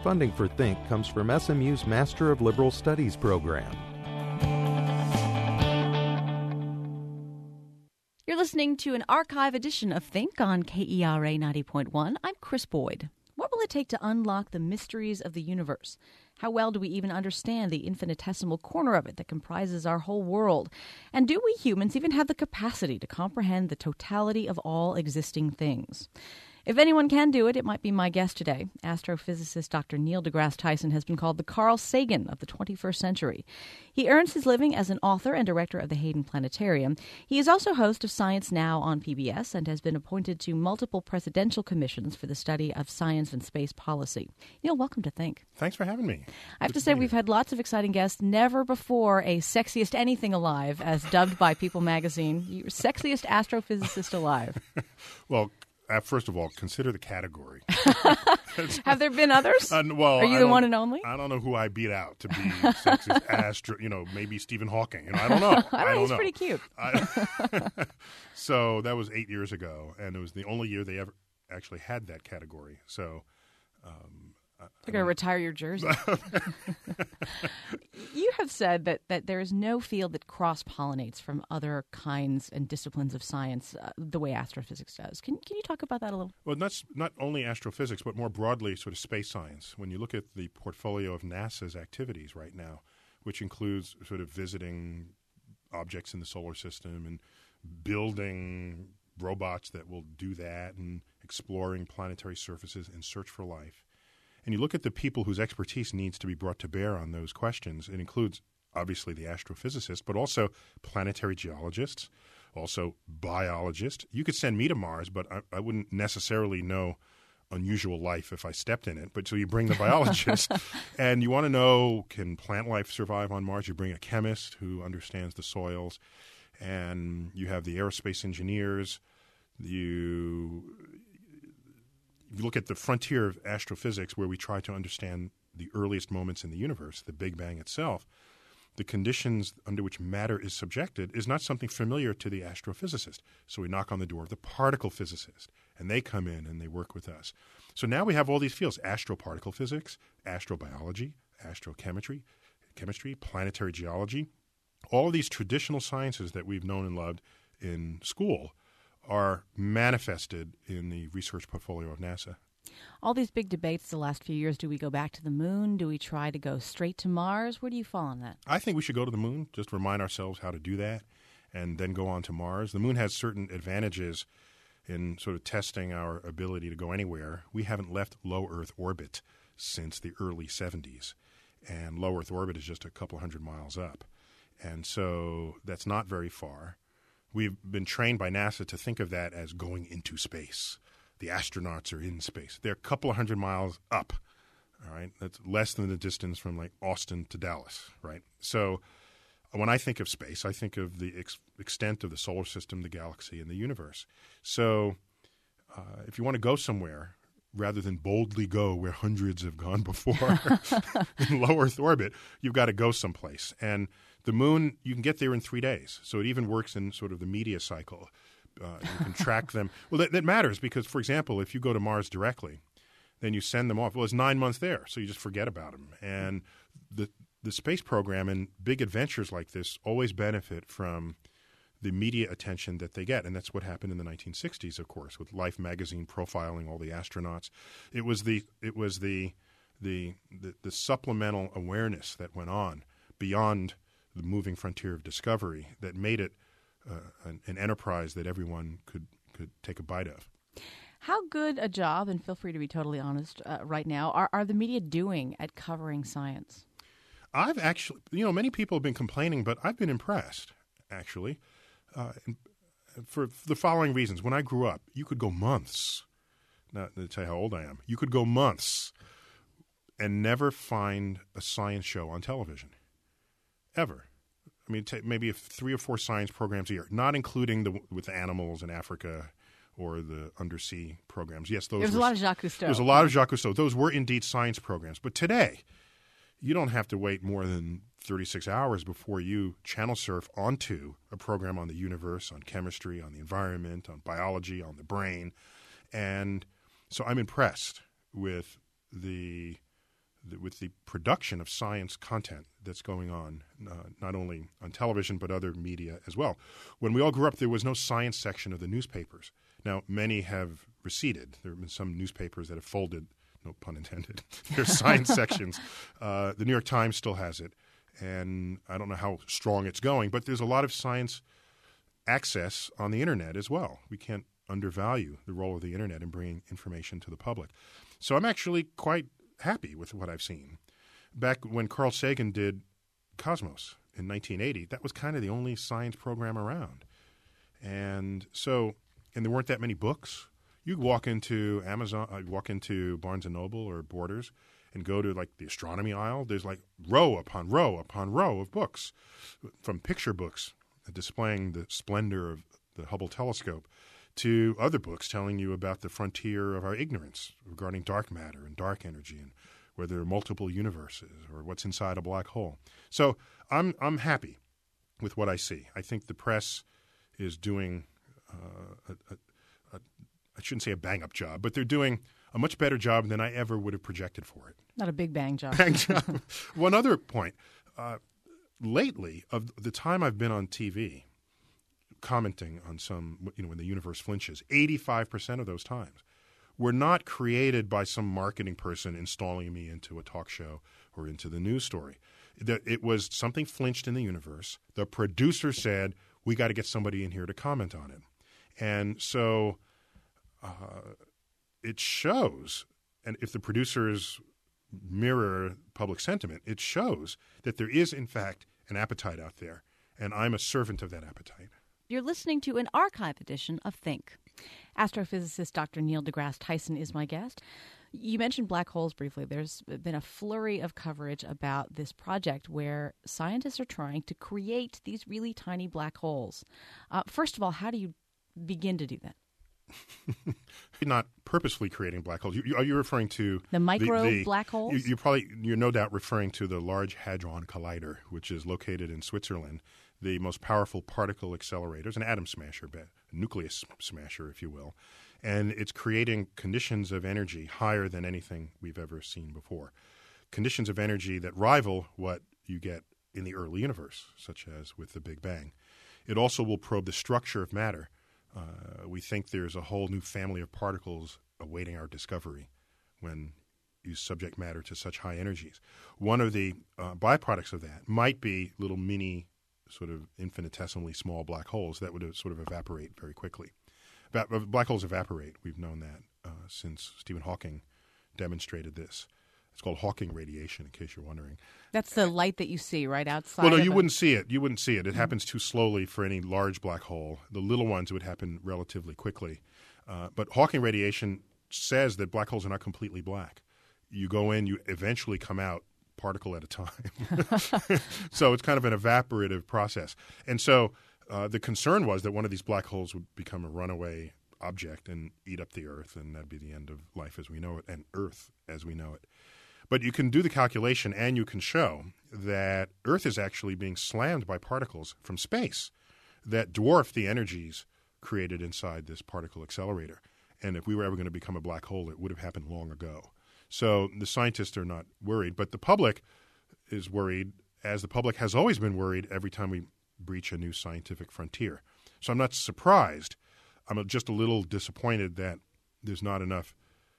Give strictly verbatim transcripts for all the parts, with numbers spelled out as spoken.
Funding for Think comes from S M U's Master of Liberal Studies program. You're listening to an archive edition of Think on K E R A ninety point one. I'm Chris Boyd. What will it take to unlock the mysteries of the universe? How well do we even understand the infinitesimal corner of it that comprises our whole world? And do we humans even have the capacity to comprehend the totality of all existing things? If anyone can do it, it might be my guest today. Astrophysicist Doctor Neil deGrasse Tyson has been called the Carl Sagan of the twenty-first century. He earns his living as an author and director of the Hayden Planetarium. He is also host of Science Now on P B S and has been appointed to multiple presidential commissions for the study of science and space policy. Neil, welcome to Think. Thanks for having me. I have to say, we've had lots of exciting guests. Never before a sexiest anything alive, as dubbed by People magazine. You're sexiest astrophysicist alive. Well, Uh, first of all, consider the category. Have there been others? Uh, well, Are you I the don't- one and only? I don't know who I beat out to be sexiest astro. You know, maybe Stephen Hawking. You know, I don't know. I, I don't he's know. pretty cute. I, so that was eight years ago, and it was the only year they ever actually had that category. So. Um, They're going to retire your jersey. You have said that, that there is no field that cross-pollinates from other kinds and disciplines of science uh, the way astrophysics does. Can can you talk about that a little? Well, that's not only astrophysics, but more broadly sort of space science. When you look at the portfolio of NASA's activities right now, which includes sort of visiting objects in the solar system and building robots that will do that and exploring planetary surfaces in search for life. And you look at the people whose expertise needs to be brought to bear on those questions. It includes, obviously, the astrophysicists, but also planetary geologists, also biologists. You could send me to Mars, but I, I wouldn't necessarily know unusual life if I stepped in it. But so you bring the biologist, and you want to know, can plant life survive on Mars? You bring a chemist who understands the soils, and you have the aerospace engineers. You... If you look at the frontier of astrophysics, where we try to understand the earliest moments in the universe, the Big Bang itself, the conditions under which matter is subjected is not something familiar to the astrophysicist. So we knock on the door of the particle physicist, and they come in and they work with us. So now we have all these fields: astroparticle physics, astrobiology, astrochemistry, chemistry, planetary geology. All of these traditional sciences that we've known and loved in school are manifested in the research portfolio of NASA. All these big debates the last few years, do we go back to the moon? Do we try to go straight to Mars? Where do you fall on that? I think we should go to the moon, just remind ourselves how to do that, and then go on to Mars. The moon has certain advantages in sort of testing our ability to go anywhere. We haven't left low Earth orbit since the early seventies, and low Earth orbit is just a couple hundred miles up. And so that's not very far. We've been trained by NASA to think of that as going into space. The astronauts are in space. They're a couple of hundred miles up, all right? That's less than the distance from, like, Austin to Dallas, right? So when I think of space, I think of the ex- extent of the solar system, the galaxy, and the universe. So uh, if you want to go somewhere, rather than boldly go where hundreds have gone before in low Earth orbit, you've got to go someplace. And the moon, you can get there in three days. So it even works in sort of the media cycle. Uh, you can track them. Well, that, that matters because, for example, if you go to Mars directly, then you send them off. Well, it's nine months there, so you just forget about them. And the the space program and big adventures like this always benefit from the media attention that they get. And that's what happened in the nineteen sixties, of course, with Life magazine profiling all the astronauts. It was the it was the the the, the supplemental awareness that went on beyond the moving frontier of discovery that made it uh, an, an enterprise that everyone could could take a bite of. How good a job, and feel free to be totally honest uh, right now, are, are the media doing at covering science? I've actually, you know, many people have been complaining, but I've been impressed, actually, uh, for the following reasons. When I grew up, you could go months, not to tell you how old I am, you could go months and never find a science show on television, ever. I mean, t- maybe three or four science programs a year, not including the with the animals in Africa or the undersea programs. Yes, those. There's were, a lot of Jacques Cousteau. There's a lot of Jacques Cousteau. Those were indeed science programs. But today, you don't have to wait more than thirty-six hours before you channel surf onto a program on the universe, on chemistry, on the environment, on biology, on the brain. And so I'm impressed with the with the production of science content that's going on, uh, not only on television but other media as well. When we all grew up, there was no science section of the newspapers. Now, many have receded. There have been some newspapers that have folded, no pun intended, their science sections. Uh, the New York Times still has it, and I don't know how strong it's going, but there's a lot of science access on the Internet as well. We can't undervalue the role of the Internet in bringing information to the public. So I'm actually quite happy with what I've seen. Back when Carl Sagan did Cosmos in nineteen eighty, that was kind of the only science program around. And so, and there weren't that many books. You walk into Amazon, uh, walk into Barnes and Noble or Borders and go to like the astronomy aisle. There's like row upon row upon row of books, from picture books displaying the splendor of the Hubble telescope to other books telling you about the frontier of our ignorance regarding dark matter and dark energy and whether there are multiple universes or what's inside a black hole. So I'm I'm happy with what I see. I think the press is doing uh, a, a, a, I shouldn't say a bang-up job, but they're doing a much better job than I ever would have projected for it. Not a big bang job. Bang job. One other point. Uh, lately, of the time I've been on T V, commenting on some, you know, when the universe flinches, eighty-five percent of those times were not created by some marketing person installing me into a talk show or into the news story. It was something flinched in the universe. The producer said, we got to get somebody in here to comment on it. And so uh, it shows, and if the producers mirror public sentiment, it shows that there is, in fact, an appetite out there, and I'm a servant of that appetite. You're listening to an archive edition of Think. Astrophysicist Doctor Neil deGrasse Tyson is my guest. You mentioned black holes briefly. There's been a flurry of coverage about this project where scientists are trying to create these really tiny black holes. Uh, first of all, how do you begin to do that? Not purposefully creating black holes. You, you, are you referring to the micro the, the, black holes? You, you probably you're no doubt referring to the Large Hadron Collider, which is located in Switzerland, the most powerful particle accelerator, an atom smasher, a nucleus smasher, if you will, and it's creating conditions of energy higher than anything we've ever seen before. Conditions of energy that rival what you get in the early universe, such as with the Big Bang. It also will probe the structure of matter. Uh, we think there's a whole new family of particles awaiting our discovery when you subject matter to such high energies. One of the uh, byproducts of that might be little mini, sort of infinitesimally small black holes that would uh, sort of evaporate very quickly. Va- black holes evaporate. We've known that uh, since Stephen Hawking demonstrated this. It's called Hawking radiation, in case you're wondering. That's the light that you see right outside. Well, no, of you a... wouldn't see it. You wouldn't see it. It mm-hmm. happens too slowly for any large black hole. The little ones would happen relatively quickly. Uh, but Hawking radiation says that black holes are not completely black. You go in, you eventually come out particle at a time. So it's kind of an evaporative process. And so uh, the concern was that one of these black holes would become a runaway object and eat up the Earth, and that'd be the end of life as we know it, and Earth as we know it. But you can do the calculation and you can show that Earth is actually being slammed by particles from space that dwarf the energies created inside this particle accelerator. And if we were ever going to become a black hole, it would have happened long ago. So the scientists are not worried, but the public is worried, as the public has always been worried every time we breach a new scientific frontier. So I'm not surprised. I'm just a little disappointed that there's not enough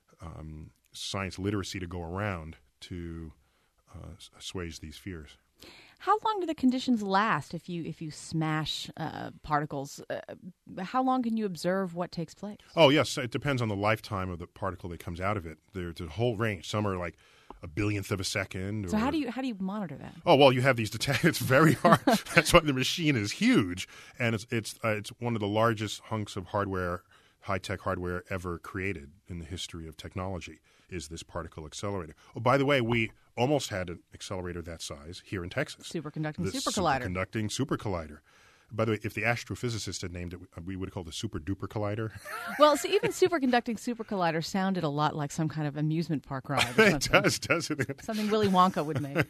um, science literacy to go around to uh, assuage these fears. How long do the conditions last if you if you smash uh, particles? Uh, how long can you observe what takes place? Oh, yes. It depends on the lifetime of the particle that comes out of it. There's a whole range. Some are like a billionth of a second. So or, how do you how do you monitor that? Oh, well, you have these detect. It's very hard. That's why the machine is huge, and it's it's uh, it's one of the largest hunks of hardware, high-tech hardware ever created in the history of technology. Is this particle accelerator. Oh, by the way, we almost had an accelerator that size here in Texas. Superconducting the super collider. Superconducting super collider. By the way, if the astrophysicist had named it, we would have called it super duper collider. Well, so even superconducting super collider sounded a lot like some kind of amusement park ride. Or It does, doesn't it? Something Willy Wonka would make.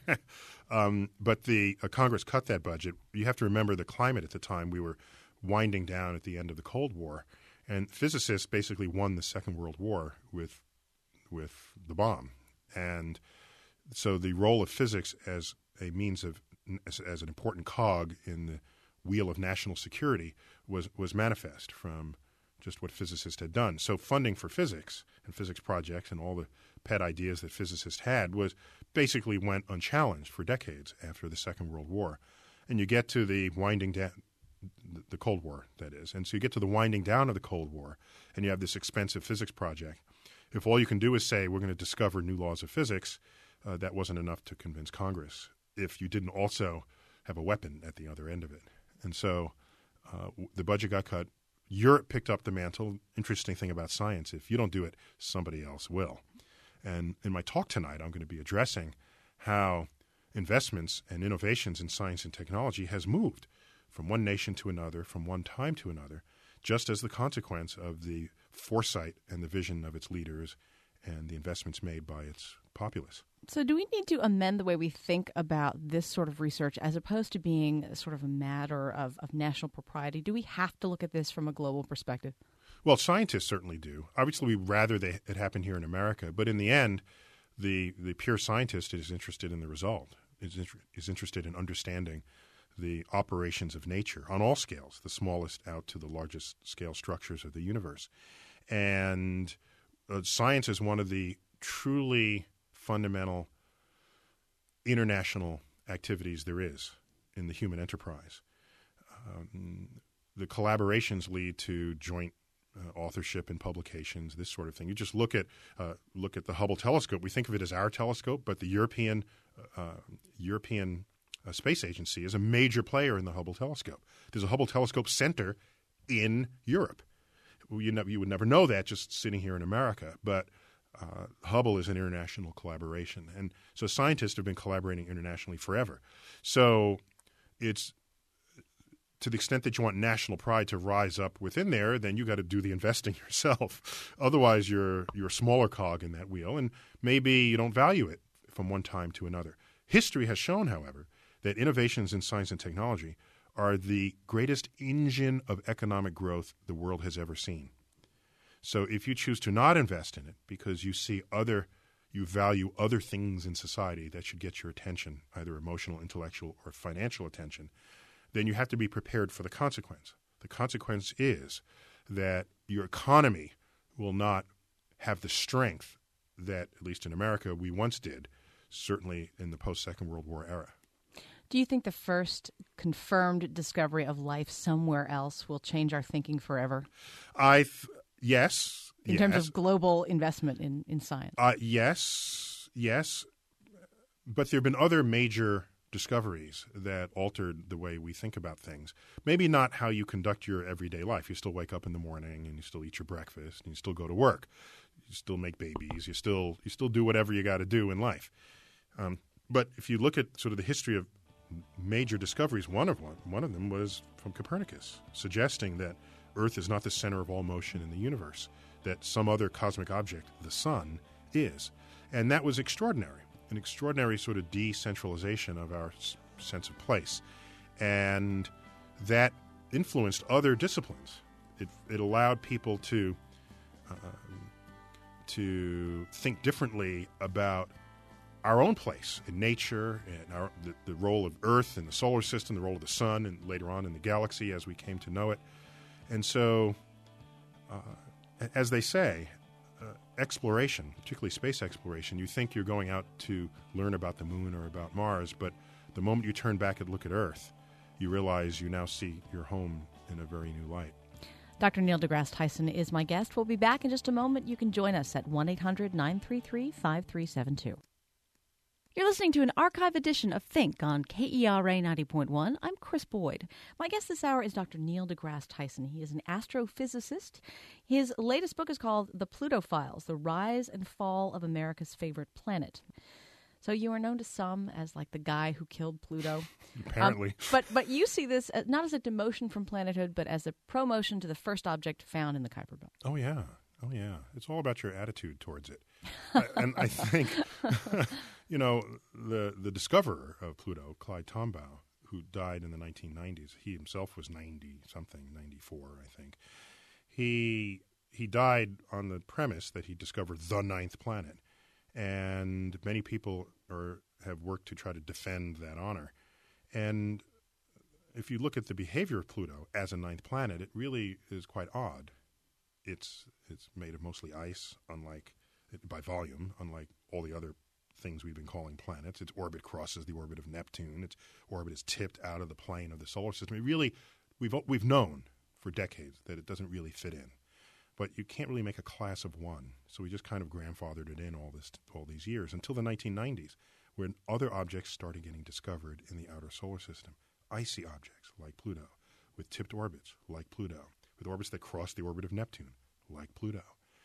um, but the uh, Congress cut that budget. You have to remember the climate at the time. We were winding down at the end of the Cold War, and physicists basically won the Second World War with with the bomb. And so the role of physics as a means of as, as an important cog in the wheel of national security was was manifest from just what physicists had done. So funding for physics and physics projects and all the pet ideas that physicists had was basically went unchallenged for decades after the Second World War. And you get to the winding down, the Cold War, that is. And so you get to the winding down of the Cold War, and you have this expensive physics project. If all you can do is say, we're going to discover new laws of physics, uh, that wasn't enough to convince Congress if you didn't also have a weapon at the other end of it. And so uh, the budget got cut. Europe picked up the mantle. Interesting thing about science, if you don't do it, somebody else will. And in my talk tonight, I'm going to be addressing how investments and innovations in science and technology has moved from one nation to another, from one time to another, just as the consequence of the foresight and the vision of its leaders and the investments made by its populace. So do we need to amend the way we think about this sort of research as opposed to being sort of a matter of, of national propriety? Do we have to look at this from a global perspective? Well, scientists certainly do. Obviously, we'd rather they, it happen here in America. But in the end, the, the pure scientist is interested in the result, is, inter- is interested in understanding the operations of nature on all scales, the smallest out to the largest scale structures of the universe. And uh, science is one of the truly fundamental international activities there is in the human enterprise. Um, the collaborations lead to joint uh, authorship and publications, this sort of thing. You just look at uh, look at the Hubble telescope. We think of it as our telescope, but the European uh, European uh, Space Agency is a major player in the Hubble telescope. There's a Hubble Telescope Center in Europe. You, ne- you would never know that just sitting here in America, but Uh, Hubble is an international collaboration. And so scientists have been collaborating internationally forever. So it's to the extent that you want national pride to rise up within there, then you got to do the investing yourself. Otherwise, you're you're a smaller cog in that wheel, and maybe you don't value it from one time to another. History has shown, however, that innovations in science and technology are the greatest engine of economic growth the world has ever seen. So if you choose to not invest in it because you see other, you value other things in society that should get your attention, either emotional, intellectual, or financial attention, then you have to be prepared for the consequence. The consequence is that your economy will not have the strength that, at least in America, we once did, certainly in the post-Second World War era. Do you think the first confirmed discovery of life somewhere else will change our thinking forever? I th- Yes. In yes. terms of global investment in, in science? Uh, yes, yes. But there have been other major discoveries that altered the way we think about things. Maybe not how you conduct your everyday life. You still wake up in the morning and you still eat your breakfast and you still go to work. You still make babies. You still you still do whatever you got to do in life. Um, but if you look at sort of the history of major discoveries, one of one, one of them was from Copernicus, suggesting that Earth is not the center of all motion in the universe, that some other cosmic object, the sun, is. And that was extraordinary, an extraordinary sort of decentralization of our s- sense of place. And that influenced other disciplines. It, it allowed people to, uh, to think differently about our own place in nature and our, the, the role of Earth in the solar system, the role of the sun, and later on in the galaxy as we came to know it. And so, uh, as they say, uh, exploration, particularly space exploration, you think you're going out to learn about the moon or about Mars, but the moment you turn back and look at Earth, you realize you now see your home in a very new light. Doctor Neil deGrasse Tyson is my guest. We'll be back in just a moment. You can join us at one eight hundred nine three three five three seven two. You're listening to an archive edition of Think on K E R A ninety point one. I'm Chris Boyd. My guest this hour is Doctor Neil deGrasse Tyson. He is an astrophysicist. His latest book is called The Pluto Files, The Rise and Fall of America's Favorite Planet. So you are known to some as like the guy who killed Pluto. Apparently. Um, but but you see this as, not as a demotion from planethood, but as a promotion to the first object found in the Kuiper Belt. Oh, yeah. Oh, yeah. It's all about your attitude towards it. I, and I think, you know, the the discoverer of Pluto, Clyde Tombaugh, who died in the nineteen nineties, he himself was ninety-something, ninety-four, I think. He he died on the premise that he discovered the ninth planet. And many people or have worked to try to defend that honor. And if you look at the behavior of Pluto as a ninth planet, it really is quite odd. It's it's made of mostly ice, unlike by volume, unlike all the other things we've been calling planets. Its orbit crosses the orbit of Neptune. Its orbit is tipped out of the plane of the solar system. It really, we've we've known for decades that it doesn't really fit in. But you can't really make a class of one, so we just kind of grandfathered it in all this all these years until the nineteen nineties, when other objects started getting discovered in the outer solar system. Icy objects like Pluto, with tipped orbits like Pluto, with orbits that cross the orbit of Neptune like Pluto.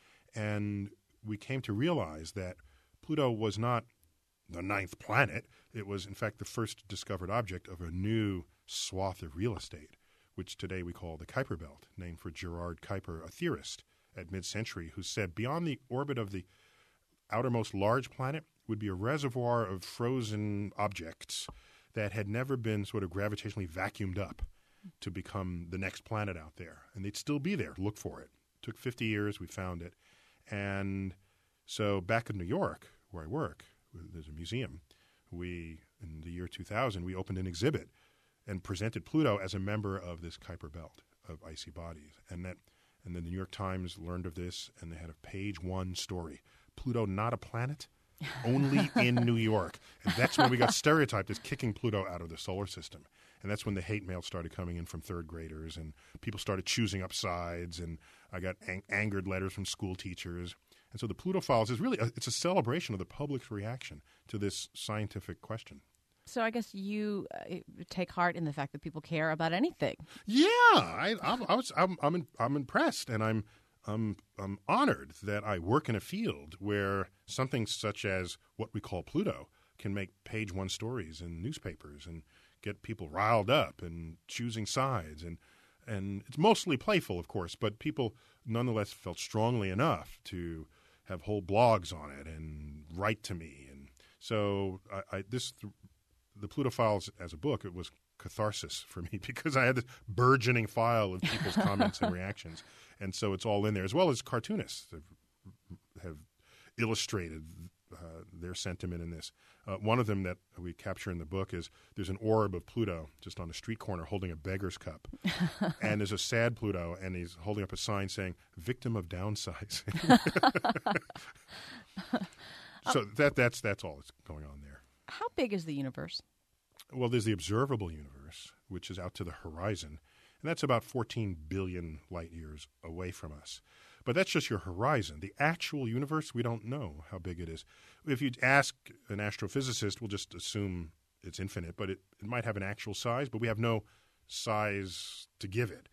And we came to realize that Pluto was not the ninth planet. It was, in fact, the first discovered object of a new swath of real estate, which today we call the Kuiper Belt, named for Gerard Kuiper, a theorist at mid-century, who said beyond the orbit of the outermost large planet would be a reservoir of frozen objects that had never been sort of gravitationally vacuumed up to become the next planet out there. And they'd still be there. Look for it. It took fifty years. We found it. And so back in New York, where I work, there's a museum. We, in the year two thousand, we opened an exhibit and presented Pluto as a member of this Kuiper Belt of icy bodies. And that, and then the New York Times learned of this, and they had a page one story. Pluto not a planet, only in New York. And that's when we got stereotyped as kicking Pluto out of the solar system. And that's when the hate mail started coming in from third graders, and people started choosing up sides, and I got ang- angered letters from school teachers. And so the Pluto Files is really, a, it's a celebration of the public's reaction to this scientific question. So I guess you uh, take heart in the fact that people care about anything. Yeah, I, I, I was, I'm, I'm, in, I'm impressed, and I'm, I'm, I'm honored that I work in a field where something such as what we call Pluto can make page one stories in newspapers and get people riled up and choosing sides, and and it's mostly playful, of course, but people nonetheless felt strongly enough to have whole blogs on it and write to me, and so I, I this. The Pluto Files as a book, it was catharsis for me because I had this burgeoning file of people's comments and reactions. And so it's all in there, as well as cartoonists have, have illustrated uh, their sentiment in this. Uh, one of them that we capture in the book is there's an orb of Pluto just on a street corner holding a beggar's cup. And there's a sad Pluto, and he's holding up a sign saying, victim of downsizing. So that that's that's all that's going on there. How big is the universe? Well, there's the observable universe, which is out to the horizon, and that's about fourteen billion light years away from us. But that's just your horizon. The actual universe, we don't know how big it is. If you ask an astrophysicist, we'll just assume it's infinite, but it, it might have an actual size, but we have no size to give it.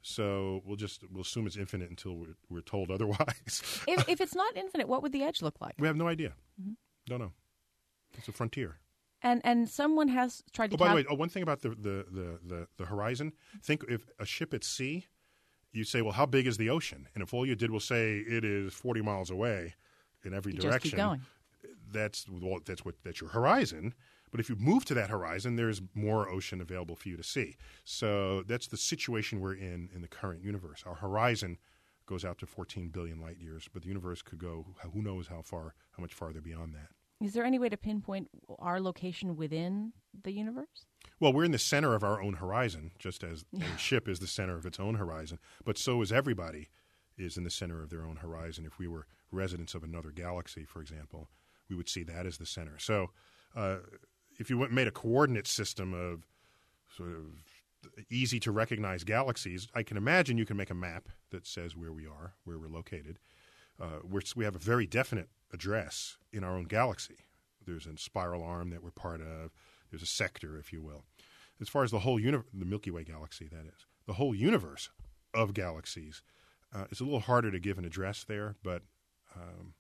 So we'll just we'll assume it's infinite until we're, we're told otherwise. if, if it's not infinite, what would the edge look like? We have no idea. Mm-hmm. Don't know. It's a frontier. And and someone has tried to. Oh, by cal- the way, oh, one thing about the, the, the, the, the horizon. Think if a ship at sea, you say, well, how big is the ocean? And if all you did was say it is forty miles away in every you direction, just keep going. That's well, that's what that's your horizon. But if you move to that horizon, there's more ocean available for you to see. So that's the situation we're in in the current universe. Our horizon goes out to fourteen billion light years, but the universe could go who knows how far, how much farther beyond that. Is there any way to pinpoint our location within the universe? Well, we're in the center of our own horizon, just as a ship is the center of its own horizon. But so is everybody is in the center of their own horizon. If we were residents of another galaxy, for example, we would see that as the center. So uh, if you went, made a coordinate system of sort of easy-to-recognize galaxies, I can imagine you can make a map that says where we are, where we're located. Uh, we're, we have a very definite address in our own galaxy. There's a spiral arm that we're part of. There's a sector, if you will. As far as the whole universe, the Milky Way galaxy, that is, the whole universe of galaxies, uh, it's a little harder to give an address there, but um,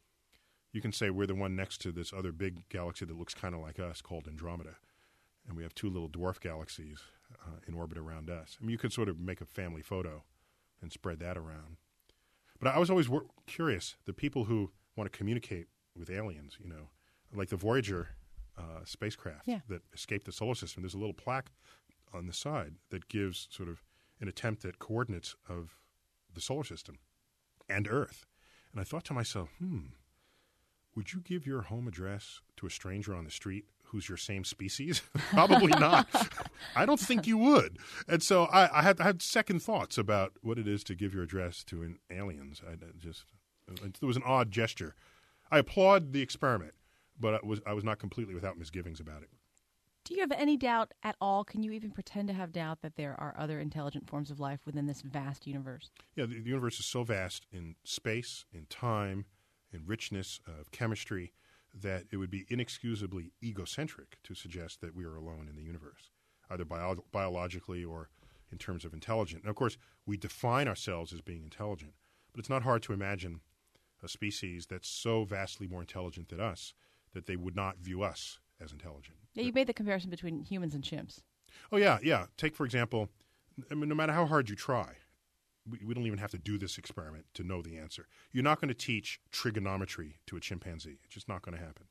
you can say we're the one next to this other big galaxy that looks kind of like us called Andromeda, and we have two little dwarf galaxies uh, in orbit around us. I mean, you could sort of make a family photo and spread that around. But I was always wor- curious, the people who want to communicate with aliens, you know, like the Voyager uh, spacecraft yeah. that escaped the solar system. There's a little plaque on the side that gives sort of an attempt at coordinates of the solar system and Earth. And I thought to myself, hmm, would you give your home address to a stranger on the street who's your same species? Probably not. I don't think you would. And so I, I, had, I had second thoughts about what it is to give your address to an aliens. I just it was an odd gesture. I applaud the experiment, but I was I was not completely without misgivings about it. Do you have any doubt at all? Can you even pretend to have doubt that there are other intelligent forms of life within this vast universe? Yeah, the, the universe is so vast in space, in time, in richness of chemistry, that it would be inexcusably egocentric to suggest that we are alone in the universe, either bio- biologically or in terms of intelligent. And of course, we define ourselves as being intelligent, but it's not hard to imagine a species that's so vastly more intelligent than us that they would not view us as intelligent. Yeah, you made the comparison between humans and chimps. Oh, yeah, yeah. Take, for example, I mean, no matter how hard you try, we, we don't even have to do this experiment to know the answer. You're not going to teach trigonometry to a chimpanzee. It's just not going to happen.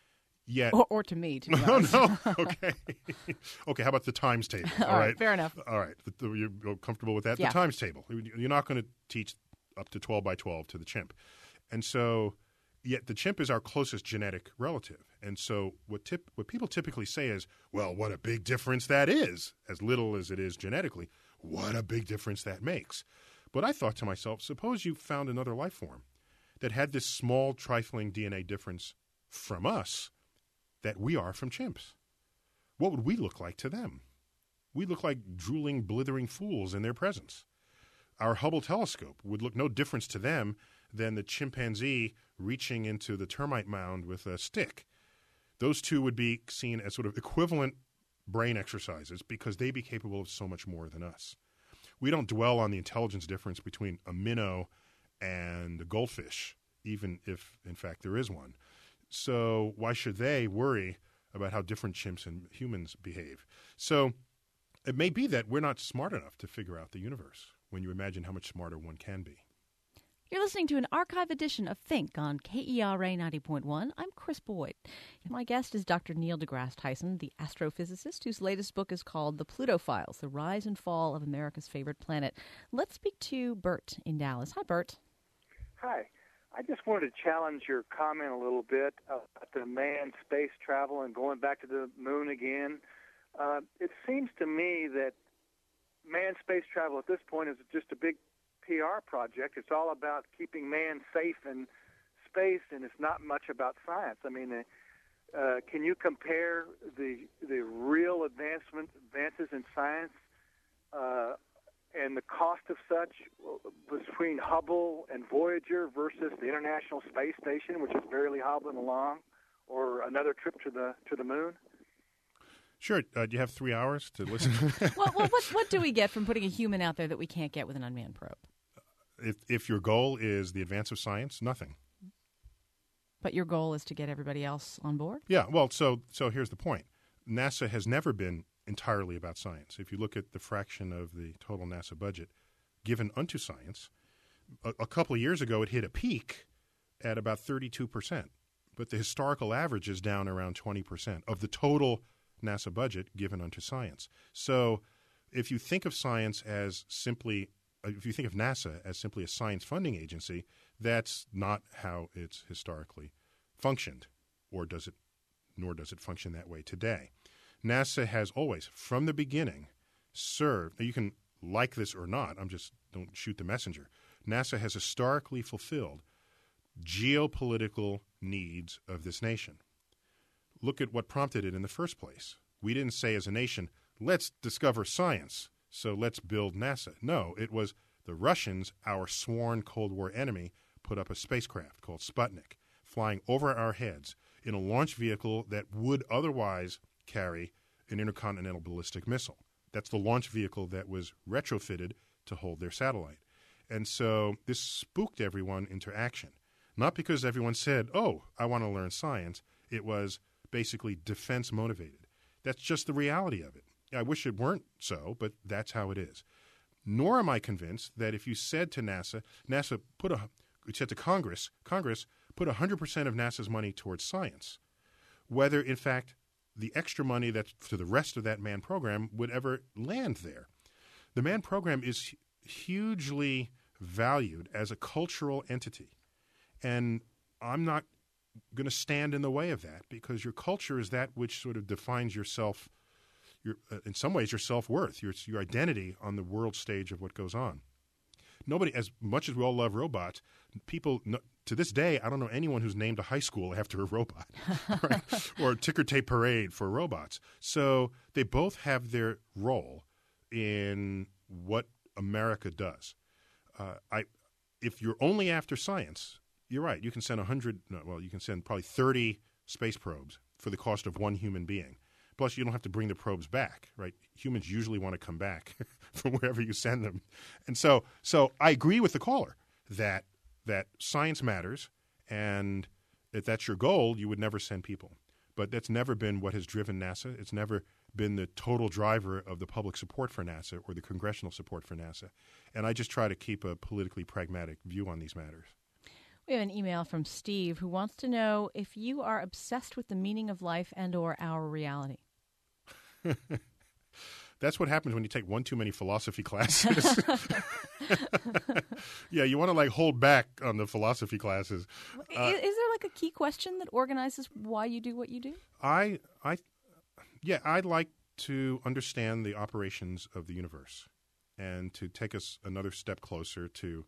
Yet, or, or to me, to be no, honest. no. Okay. Okay, how about the times table? All, All right, fair enough. All right. The, the, you're comfortable with that? Yeah. The times table. You're not going to teach up to twelve by twelve to the chimp. And so, yet the chimp is our closest genetic relative. And so what tip, what people typically say is, well, what a big difference that is, as little as it is genetically. What a big difference that makes. But I thought to myself, suppose you found another life form that had this small, trifling D N A difference from us that we are from chimps. What would we look like to them? We look like drooling, blithering fools in their presence. Our Hubble telescope would look no difference to them than the chimpanzee reaching into the termite mound with a stick. Those two would be seen as sort of equivalent brain exercises because they'd be capable of so much more than us. We don't dwell on the intelligence difference between a minnow and a goldfish, even if, in fact, there is one. So why should they worry about how different chimps and humans behave? So it may be that we're not smart enough to figure out the universe when you imagine how much smarter one can be. You're listening to an archive edition of Think on K E R A ninety point one. I'm Chris Boyd. My guest is Doctor Neil deGrasse Tyson, the astrophysicist whose latest book is called The Pluto Files, The Rise and Fall of America's Favorite Planet. Let's speak to Bert in Dallas. Hi, Bert. Hi. I just wanted to challenge your comment a little bit about the manned space travel and going back to the moon again. Uh, it seems to me that manned space travel at this point is just a big P R project. It's all about keeping man safe in space, and it's not much about science. I mean, uh, uh, can you compare the the real advancement advances in science uh, and the cost of such between Hubble and Voyager versus the International Space Station, which is barely hobbling along, or another trip to the to the moon? Sure. Uh, do you have three hours to listen? well, well what, what do we get from putting a human out there that we can't get with an unmanned probe? If, if your goal is the advance of science, nothing. But your goal is to get everybody else on board? Yeah. Well, so so here's the point. NASA has never been entirely about science. If you look at the fraction of the total NASA budget given unto science, a, a couple of years ago it hit a peak at about thirty-two percent. But the historical average is down around twenty percent of the total NASA budget given unto science. So if you think of science as simply, if you think of NASA as simply a science funding agency, that's not how it's historically functioned, or does it, nor does it function that way today. NASA has always, from the beginning, served, you can like this or not, I'm just, don't shoot the messenger, NASA has historically fulfilled geopolitical needs of this nation. Look at what prompted it in the first place. We didn't say as a nation, let's discover science, so let's build NASA. No, it was the Russians, our sworn Cold War enemy, put up a spacecraft called Sputnik, flying over our heads in a launch vehicle that would otherwise carry an intercontinental ballistic missile. That's the launch vehicle that was retrofitted to hold their satellite. And so this spooked everyone into action. Not because everyone said, oh, I want to learn science. It was basically defense motivated. That's just the reality of it. I wish it weren't so, but that's how it is. Nor am I convinced that if you said to NASA, NASA put a, you said to Congress, Congress put one hundred percent of NASA's money towards science, whether in fact the extra money that's to the rest of that manned program would ever land there. The manned program is hugely valued as a cultural entity. And I'm not going to stand in the way of that, because your culture is that which sort of defines yourself, your, uh, in some ways, your self-worth, your, your identity on the world stage of what goes on. Nobody, as much as we all love robots, people, no, to this day, I don't know anyone who's named a high school after a robot right? or a ticker tape parade for robots. So they both have their role in what America does. Uh, I, if you're only after science, you're right. You can send one hundred, no, well, you can send probably thirty space probes for the cost of one human being. Plus, you don't have to bring the probes back, right? Humans usually want to come back from wherever you send them. And so so I agree with the caller that that science matters, and if that's your goal, you would never send people. But that's never been what has driven NASA. It's never been the total driver of the public support for NASA or the congressional support for NASA. And I just try to keep a politically pragmatic view on these matters. We have an email from Steve who wants to know if you are obsessed with the meaning of life and or our reality. That's what happens when you take one too many philosophy classes. Yeah, you want to like hold back on the philosophy classes. Uh, is, is there like a key question that organizes why you do what you do? I, I, yeah, I'd like to understand the operations of the universe and to take us another step closer to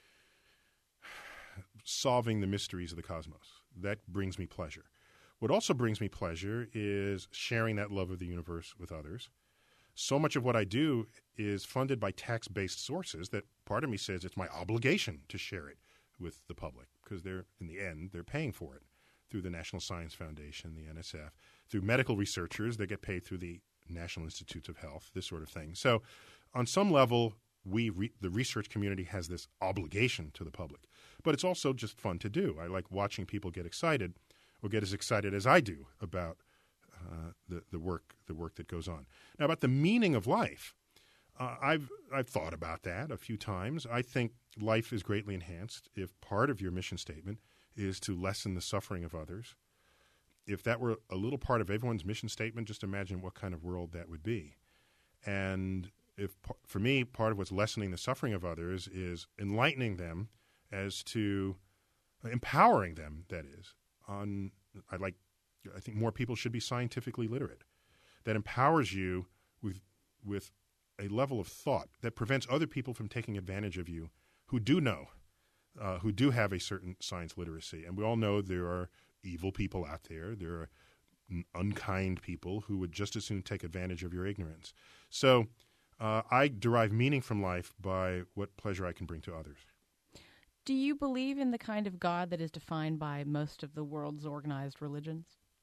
solving the mysteries of the cosmos. That brings me pleasure. What also brings me pleasure is sharing that love of the universe with others. So much of what I do is funded by tax-based sources that part of me says it's my obligation to share it with the public, because they're, in the end, they're paying for it through the National Science Foundation, the N S F, through medical researchers that get paid through the National Institutes of Health, this sort of thing. So on some level, we re- the research community has this obligation to the public. But it's also just fun to do. I like watching people get excited or get as excited as I do about uh, the, the work the work that goes on. Now, about the meaning of life, uh, I've I've thought about that a few times. I think life is greatly enhanced if part of your mission statement is to lessen the suffering of others. If that were a little part of everyone's mission statement, just imagine what kind of world that would be. And if for me, part of what's lessening the suffering of others is enlightening them as to empowering them, that is, on I like I think more people should be scientifically literate. That empowers you with with a level of thought that prevents other people from taking advantage of you who do know, uh, who do have a certain science literacy. And we all know there are evil people out there. There are unkind people who would just as soon take advantage of your ignorance. So uh, I derive meaning from life by what pleasure I can bring to others. Do you believe in the kind of God that is defined by most of the world's organized religions?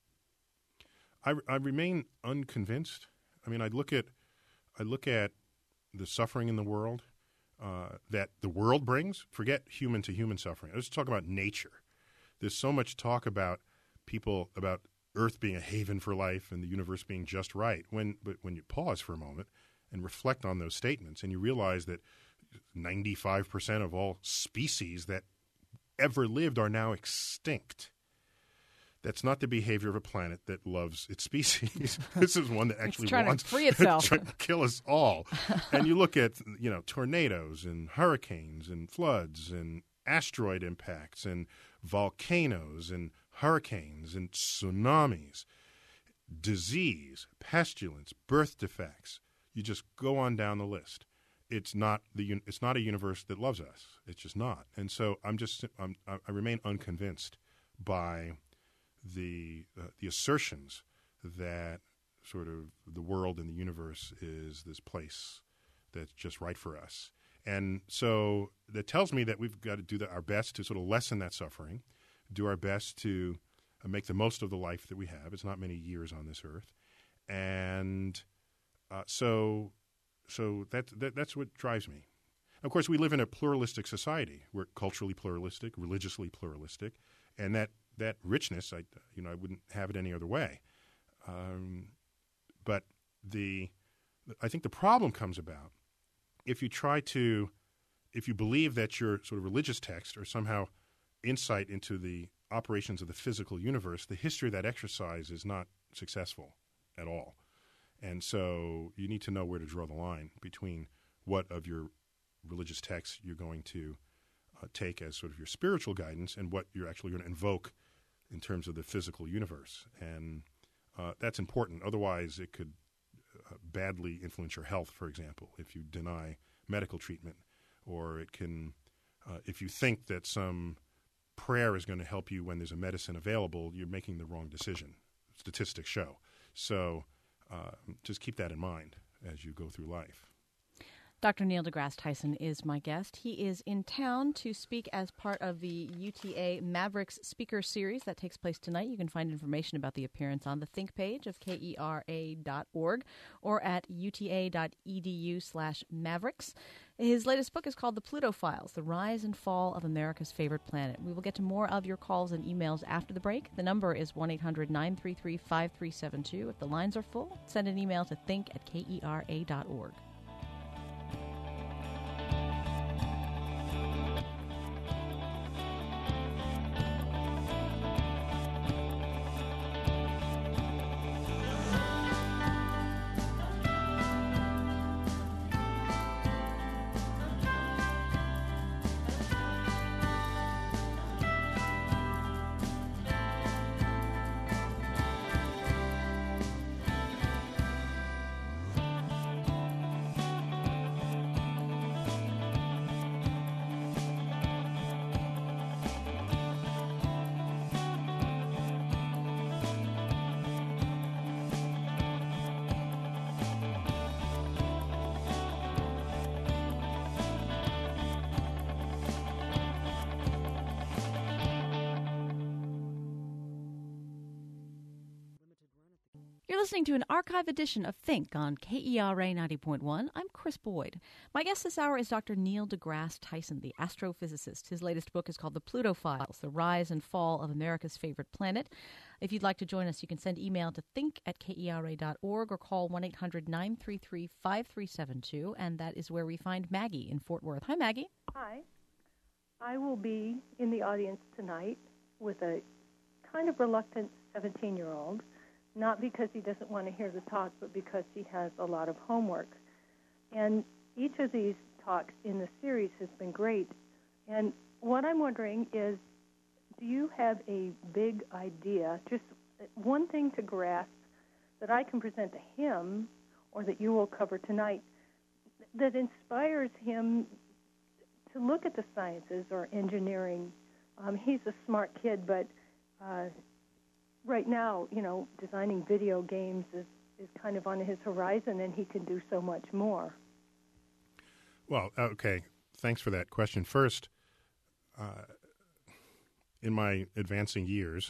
I, I remain unconvinced. I mean, I look at I look at the suffering in the world uh, that the world brings. Forget human-to-human suffering. Let's talk about nature. There's so much talk about people, about Earth being a haven for life and the universe being just right. When, but when you pause for a moment and reflect on those statements and you realize that ninety-five percent of all species that ever lived are now extinct. That's not the behavior of a planet that loves its species. This is one that actually it's trying wants to free itself, trying to kill us all. And you look at, you know, tornadoes and hurricanes and floods and asteroid impacts and volcanoes and hurricanes and tsunamis, disease, pestilence, birth defects. You just go on down the list. It's not the it's not a universe that loves us. It's just not. And so I'm just I'm, I remain unconvinced by the uh, the assertions that sort of the world and the universe is this place that's just right for us. And so that tells me that we've got to do the, our best to sort of lessen that suffering, do our best to uh, make the most of the life that we have. It's not many years on this earth. And uh, so so that, that that's what drives me. Of course, we live in a pluralistic society. We're culturally pluralistic, religiously pluralistic, and that that richness, I you know, I wouldn't have it any other way. Um, but the I think the problem comes about if you try to, if you believe that your sort of religious text or somehow insight into the operations of the physical universe, the history of that exercise is not successful at all. And so you need to know where to draw the line between what of your religious texts you're going to uh, take as sort of your spiritual guidance and what you're actually going to invoke in terms of the physical universe. And uh, that's important. Otherwise, it could uh, badly influence your health, for example, if you deny medical treatment. Or it can, uh, if you think that some prayer is going to help you when there's a medicine available, you're making the wrong decision. Statistics show. So uh, just keep that in mind as you go through life. Doctor Neil deGrasse Tyson is my guest. He is in town to speak as part of the U T A Mavericks Speaker Series that takes place tonight. You can find information about the appearance on the Think page of K E R A dot org or at U T A dot E D U slash Mavericks. His latest book is called The Pluto Files, The Rise and Fall of America's Favorite Planet. We will get to more of your calls and emails after the break. The number is one eight hundred nine three three five three seven two. If the lines are full, send an email to think at K E R A dot org. You're listening to an archive edition of Think on K E R A ninety point one. I'm Chris Boyd. My guest this hour is Doctor Neil deGrasse Tyson, the astrophysicist. His latest book is called The Pluto Files, The Rise and Fall of America's Favorite Planet. If you'd like to join us, you can send email to think at K E R A dot org or call one eight hundred nine three three five three seven two, and that is where we find Maggie in Fort Worth. Hi, Maggie. Hi. I will be in the audience tonight with a kind of reluctant seventeen-year-old. Not because he doesn't want to hear the talk, but because he has a lot of homework. And each of these talks in the series has been great. And what I'm wondering is, do you have a big idea, just one thing to grasp that I can present to him or that you will cover tonight that inspires him to look at the sciences or engineering? Um, he's a smart kid, but uh, right now, you know, designing video games is, is kind of on his horizon, and he can do so much more. Well, okay. Thanks for that question. First, uh, in my advancing years,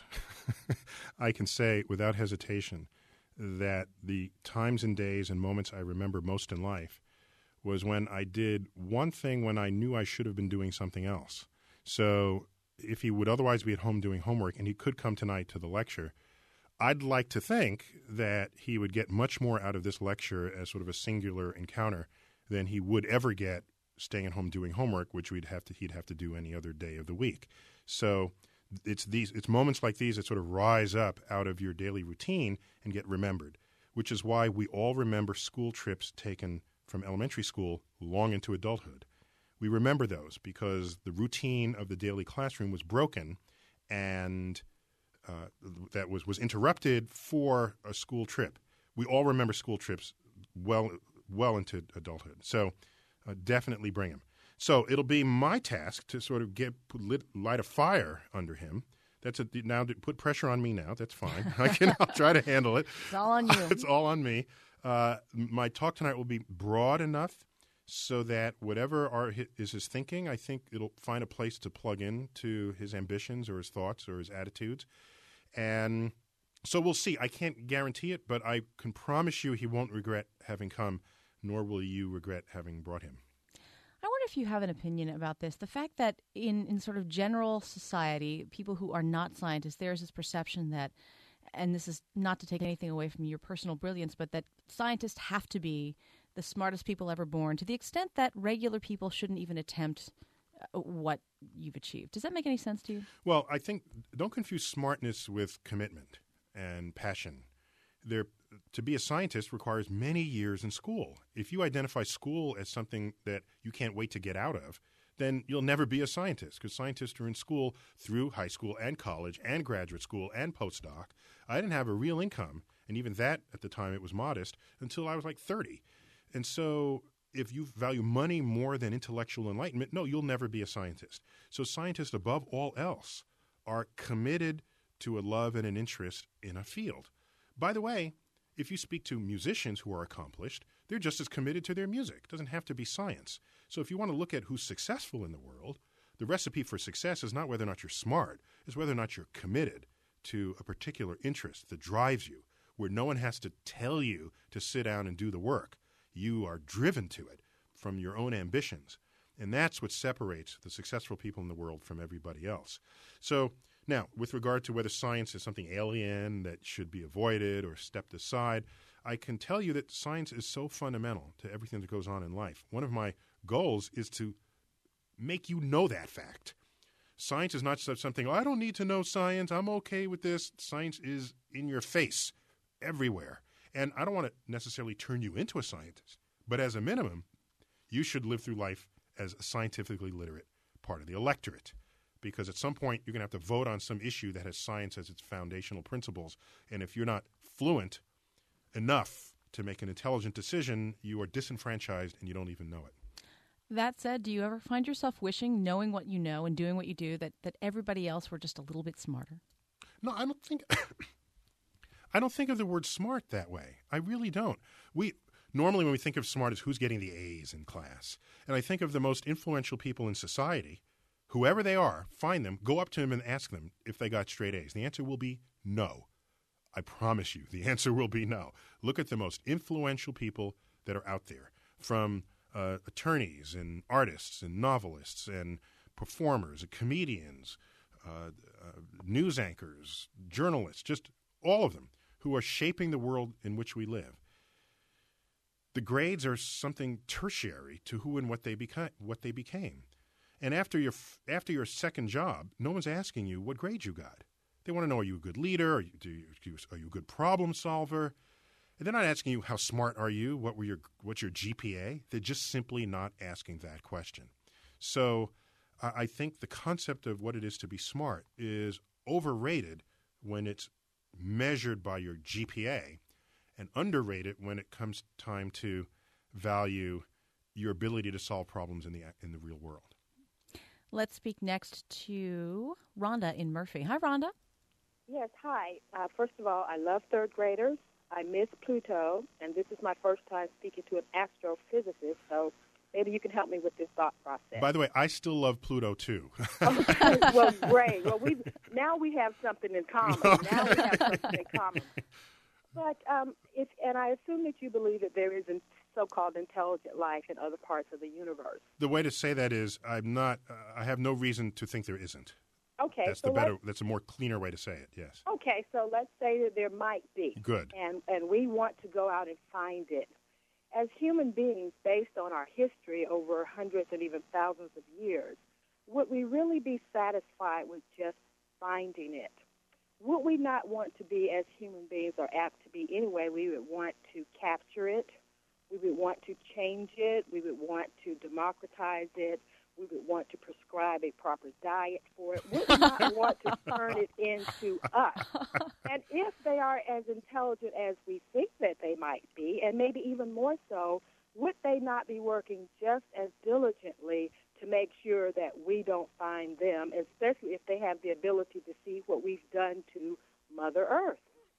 I can say without hesitation that the times and days and moments I remember most in life was when I did one thing when I knew I should have been doing something else. So if he would otherwise be at home doing homework and he could come tonight to the lecture, I'd like to think that he would get much more out of this lecture as sort of a singular encounter than he would ever get staying at home doing homework, which we'd have to he'd have to do any other day of the week. So it's these it's moments like these that sort of rise up out of your daily routine and get remembered, which is why we all remember school trips taken from elementary school long into adulthood. We remember those because the routine of the daily classroom was broken, and uh, that was, was interrupted for a school trip. We all remember school trips well well into adulthood. So uh, definitely bring him. So it'll be my task to sort of get put, lit, light a fire under him. That's a, now put pressure on me now. That's fine. I can. I'll try to handle it. It's all on you. It's all on me. Uh, my talk tonight will be broad enough so that whatever are, is his thinking, I think it'll find a place to plug in to his ambitions or his thoughts or his attitudes. And so we'll see. I can't guarantee it, but I can promise you he won't regret having come, nor will you regret having brought him. I wonder if you have an opinion about this. The fact that in, in sort of general society, people who are not scientists, there's this perception that, and this is not to take anything away from your personal brilliance, but that scientists have to be the smartest people ever born, to the extent that regular people shouldn't even attempt uh, what you've achieved. Does that make any sense to you? Well, I think don't confuse smartness with commitment and passion. There, to be a scientist requires many years in school. If you identify school as something that you can't wait to get out of, then you'll never be a scientist, because scientists are in school through high school and college and graduate school and postdoc. I didn't have a real income, and even that at the time it was modest, until I was like thirty. And so if you value money more than intellectual enlightenment, no, you'll never be a scientist. So scientists, above all else, are committed to a love and an interest in a field. By the way, if you speak to musicians who are accomplished, they're just as committed to their music. It doesn't have to be science. So if you want to look at who's successful in the world, the recipe for success is not whether or not you're smart, it's whether or not you're committed to a particular interest that drives you, where no one has to tell you to sit down and do the work. You are driven to it from your own ambitions. And that's what separates the successful people in the world from everybody else. So now, with regard to whether science is something alien that should be avoided or stepped aside, I can tell you that science is so fundamental to everything that goes on in life. One of my goals is to make you know that fact. Science is not something, oh, I don't need to know science, I'm okay with this. Science is in your face everywhere. And I don't want to necessarily turn you into a scientist, but as a minimum, you should live through life as a scientifically literate part of the electorate. Because at some point, you're going to have to vote on some issue that has science as its foundational principles. And if you're not fluent enough to make an intelligent decision, you are disenfranchised and you don't even know it. That said, do you ever find yourself wishing, knowing what you know and doing what you do, that, that everybody else were just a little bit smarter? No, I don't think I don't think of the word smart that way. I really don't. We normally when we think of smart as who's getting the A's in class. And I think of the most influential people in society, whoever they are, find them, go up to them and ask them if they got straight A's. The answer will be no. I promise you, the answer will be no. Look at the most influential people that are out there, from uh, attorneys and artists and novelists and performers and comedians, uh, uh, news anchors, journalists, just all of them who are shaping the world in which we live. The grades are something tertiary to who and what they beca- what they became. And after your after your second job, no one's asking you what grade you got. They want to know, are you a good leader? Are you, do you, are you a good problem solver? And they're not asking you, how smart are you? What were your what's your G P A? They're just simply not asking that question. So uh, I think the concept of what it is to be smart is overrated when it's measured by your G P A, and underrated when it comes time to value your ability to solve problems in the in the real world. Let's speak next to Rhonda in Murphy. Hi, Rhonda. Yes, hi. Uh, first of all, I love third graders. I miss Pluto, and this is my first time speaking to an astrophysicist, so maybe you can help me with this thought process. By the way, I still love Pluto, too. Okay, well, great. Well, we now we have something in common. Now we have something in common. But um, if, and I assume that you believe that there is a so-called intelligent life in other parts of the universe. The way to say that is, I'm not. Uh, I have no reason to think there isn't. Okay, that's so the better. That's a more cleaner way to say it. Yes. Okay, so let's say that there might be. Good. And and we want to go out and find it. As human beings, based on our history over hundreds and even thousands of years, would we really be satisfied with just finding it? Would we not want to be, as human beings are apt to be anyway, we would want to capture it, we would want to change it, we would want to democratize it, we would want to prescribe a proper diet for it. We would not want to turn it into us. And if they are as intelligent as we think that they might be, and maybe even more so, would they not be working just as diligently to make sure that we don't find them, especially if they have the ability to see what we've done to Mother Earth?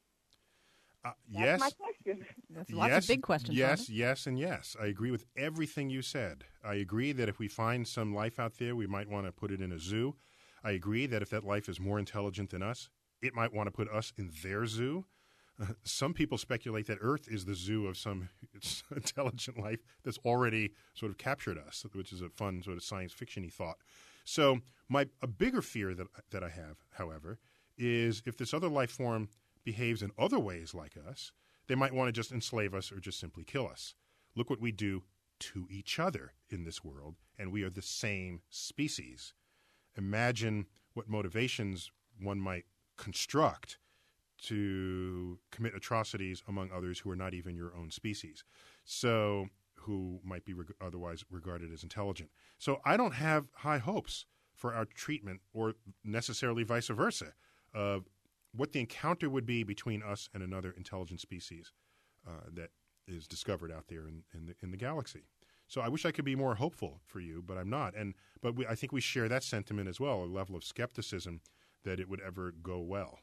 Uh, That's yes. my question. That's lots yes, of big questions. Yes, Rhonda. yes, and yes. I agree with everything you said. I agree that if we find some life out there, we might want to put it in a zoo. I agree that if that life is more intelligent than us, it might want to put us in their zoo. Uh, some people speculate that Earth is the zoo of some intelligent life that's already sort of captured us, which is a fun sort of science fiction-y thought. So my a bigger fear that that I have, however, is if this other life form behaves in other ways like us, they might want to just enslave us or just simply kill us. Look what we do to each other in this world, and we are the same species. Imagine what motivations one might construct to commit atrocities among others who are not even your own species. So who might be reg- otherwise regarded as intelligent. So I don't have high hopes for our treatment, or necessarily vice versa, of what the encounter would be between us and another intelligent species uh, that is discovered out there in, in, the, in the galaxy. So I wish I could be more hopeful for you, but I'm not. And but we, I think we share that sentiment as well, a level of skepticism that it would ever go well.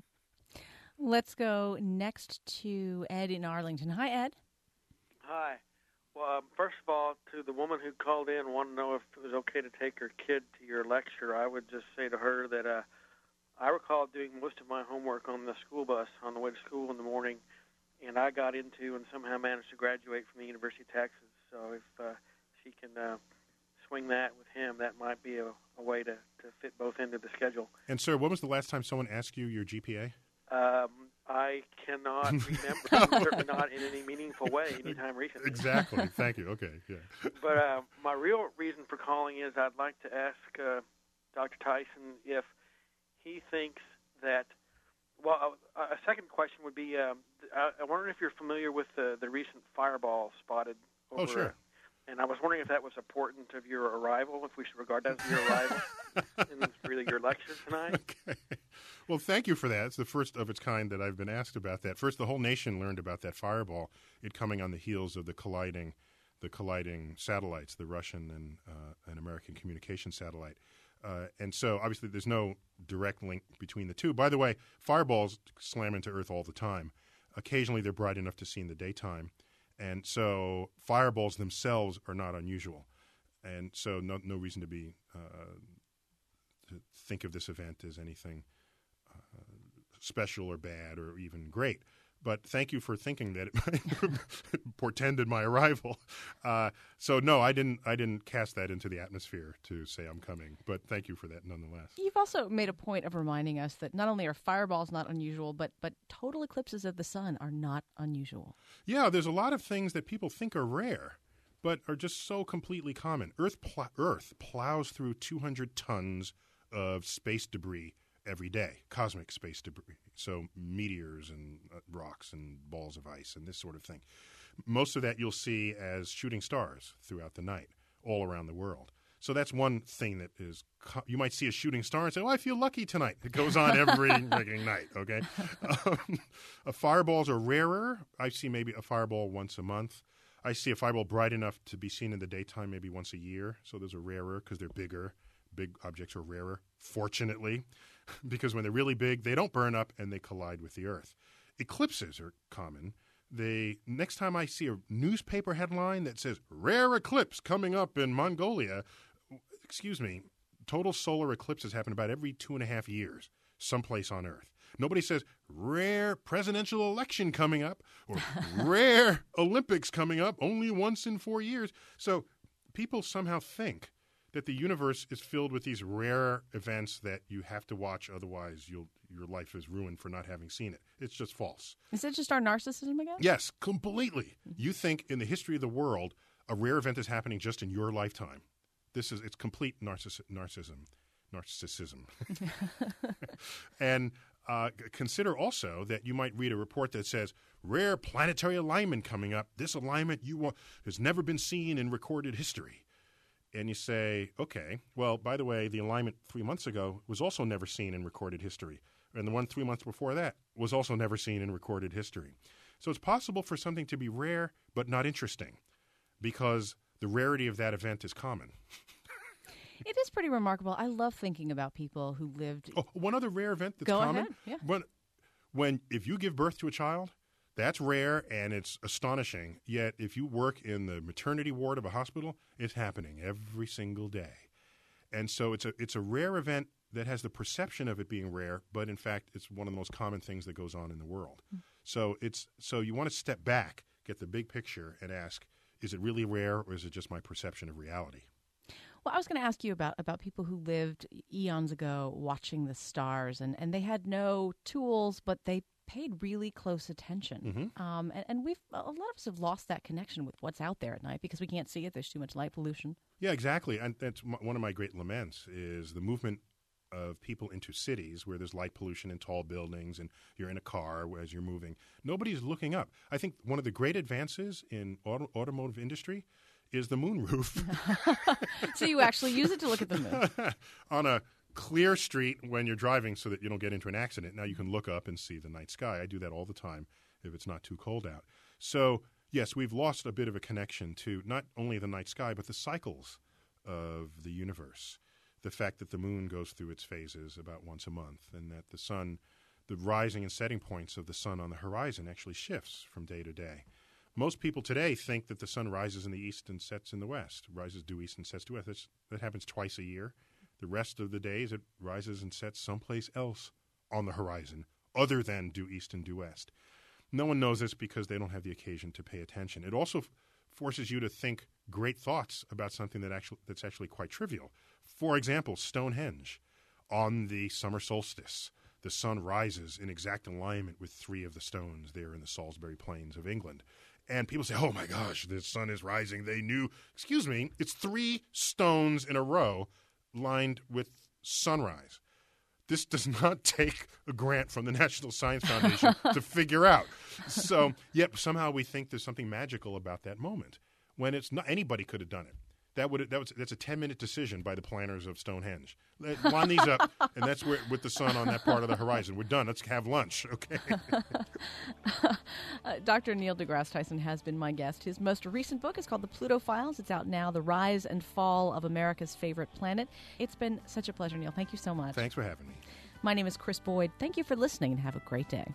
Let's go next to Ed in Arlington. Hi, Ed. Hi. Well, um, first of all, to the woman who called in, wanted to know if it was okay to take her kid to your lecture, I would just say to her that uh, I recall doing most of my homework on the school bus on the way to school in the morning, and I got into and somehow managed to graduate from the University of Texas. So if uh, she can uh, swing that with him, that might be a, a way to, to fit both into the schedule. And, sir, when was the last time someone asked you your G P A? Um, I cannot remember, certainly not in any meaningful way anytime recently. Exactly. Thank you. Okay, yeah. But uh, my real reason for calling is I'd like to ask uh, Doctor Tyson if he thinks that, well, a, a second question would be, um, I, I wonder if you're familiar with the, the recent fireball spotted over, oh, sure. Uh, and I was wondering if that was important of your arrival, if we should regard that as your arrival in really your lecture tonight. Okay. Well, thank you for that. It's the first of its kind that I've been asked about that. First, the whole nation learned about that fireball, it coming on the heels of the colliding the colliding satellites, the Russian and uh, an American communication satellite. Uh, and so, obviously, there's no direct link between the two. By the way, fireballs slam into Earth all the time. Occasionally, they're bright enough to see in the daytime. And so fireballs themselves are not unusual. And so no no reason to be uh, to think of this event as anything uh, special or bad or even great. But thank you for thinking that it portended my arrival. Uh, so no, I didn't. I didn't cast that into the atmosphere to say I'm coming. But thank you for that, nonetheless. You've also made a point of reminding us that not only are fireballs not unusual, but but total eclipses of the sun are not unusual. Yeah, there's a lot of things that people think are rare, but are just so completely common. Earth pl- Earth plows through two hundred tons of space debris every day, cosmic space debris. So meteors and uh, rocks and balls of ice and this sort of thing. Most of that you'll see as shooting stars throughout the night all around the world. So that's one thing that is co- – you might see a shooting star and say, oh, I feel lucky tonight. It goes on every freaking night, okay? Um, uh, fireballs are rarer. I see maybe a fireball once a month. I see a fireball bright enough to be seen in the daytime maybe once a year. So those are rarer because they're bigger. Big objects are rarer, fortunately, because when they're really big, they don't burn up and they collide with the Earth. Eclipses are common. They next time I see a newspaper headline that says, rare eclipse coming up in Mongolia, excuse me, total solar eclipses happen about every two and a half years, someplace on Earth. Nobody says, rare presidential election coming up or rare Olympics coming up only once in four years. So people somehow think that the universe is filled with these rare events that you have to watch, otherwise you'll, your life is ruined for not having seen it. It's just false. Is it just our narcissism again? Yes, completely. You think in the history of the world, a rare event is happening just in your lifetime. This is it's complete narcissi- narcissism. Narcissism. And uh, consider also that you might read a report that says, rare planetary alignment coming up. This alignment you wa- has never been seen in recorded history. And you say, okay, well, by the way, the alignment three months ago was also never seen in recorded history. And the one three months before that was also never seen in recorded history. So it's possible for something to be rare but not interesting because the rarity of that event is common. It is pretty remarkable. I love thinking about people who lived. Oh, one other rare event that's Go common. ahead. Yeah. When, when if you give birth to a child, that's rare and it's astonishing. Yet if you work in the maternity ward of a hospital, it's happening every single day. And so it's a it's a rare event that has the perception of it being rare, but in fact it's one of the most common things that goes on in the world. Mm. So it's so you want to step back, get the big picture, and ask, is it really rare or is it just my perception of reality? Well, I was going to ask you about, about people who lived eons ago watching the stars, and, and they had no tools, but they paid really close attention. Mm-hmm. Um, and, and we've a lot of us have lost that connection with what's out there at night because we can't see it. There's too much light pollution. Yeah, exactly. And that's m- one of my great laments is the movement of people into cities where there's light pollution and tall buildings and you're in a car as you're moving. Nobody's looking up. I think one of the great advances in auto- automotive industry is the moonroof. So you actually use it to look at the moon. On a clear street when you're driving so that you don't get into an accident. Now you can look up and see the night sky. I do that all the time if it's not too cold out. So, yes, we've lost a bit of a connection to not only the night sky, but the cycles of the universe. The fact that the moon goes through its phases about once a month, and that the sun, the rising and setting points of the sun on the horizon actually shifts from day to day. Most people today think that the sun rises in the east and sets in the west, rises due east and sets due west. That's, that happens twice a year. The rest of the days it rises and sets someplace else on the horizon other than due east and due west. No one knows this because they don't have the occasion to pay attention. It also f- forces you to think great thoughts about something that actually, that's actually quite trivial. For example, Stonehenge. On the summer solstice, the sun rises in exact alignment with three of the stones there in the Salisbury Plains of England. And people say, oh my gosh, the sun is rising. They knew, excuse me, it's three stones in a row lined with sunrise. This does not take a grant from the National Science Foundation to figure out. So, yep, somehow we think there's something magical about that moment when it's not. Anybody could have done it. That would that was that's a ten-minute decision by the planners of Stonehenge. Line these up, and that's where with the sun on that part of the horizon. We're done. Let's have lunch, okay? uh, Doctor Neil deGrasse Tyson has been my guest. His most recent book is called The Pluto Files. It's out now, The Rise and Fall of America's Favorite Planet. It's been such a pleasure, Neil. Thank you so much. Thanks for having me. My name is Chris Boyd. Thank you for listening, and have a great day.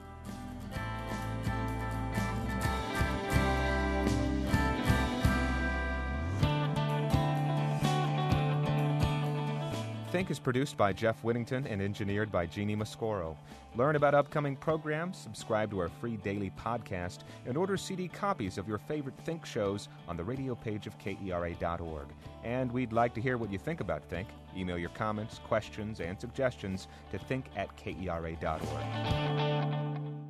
Think is produced by Jeff Whittington and engineered by Jeannie Mascoro. Learn about upcoming programs, subscribe to our free daily podcast, and order C D copies of your favorite Think shows on the radio page of K E R A dot org. And we'd like to hear what you think about Think. Email your comments, questions, and suggestions to think at K E R A dot org.